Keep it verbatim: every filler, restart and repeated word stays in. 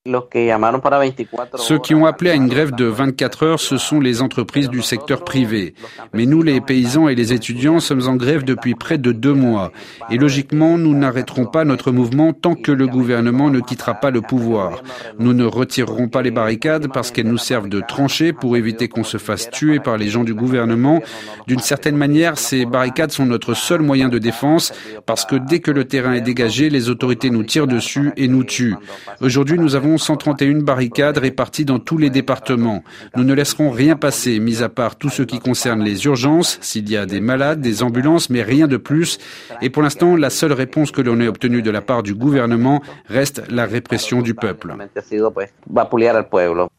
Ceux qui ont appelé à une grève de vingt-quatre heures, ce sont les entreprises du secteur privé. Mais nous, les paysans et les étudiants, sommes en grève depuis près de deux mois. Et logiquement, nous n'arrêterons pas notre mouvement tant que le gouvernement ne quittera pas le pouvoir. Nous ne retirerons pas les barricades parce qu'elles nous servent de tranchées pour éviter qu'on se fasse tuer par les gens du gouvernement. D'une certaine manière, ces barricades sont notre seul moyen de défense parce que dès que le terrain est dégagé, les autorités nous tirent dessus et nous tuent. Aujourd'hui, nous avons cent trente et une barricades réparties dans tous les départements. Nous ne laisserons rien passer, mis à part tout ce qui concerne les urgences, s'il y a des malades, des ambulances, mais rien de plus. Et pour l'instant, la seule réponse que l'on ait obtenue de la part du gouvernement reste la répression du peuple.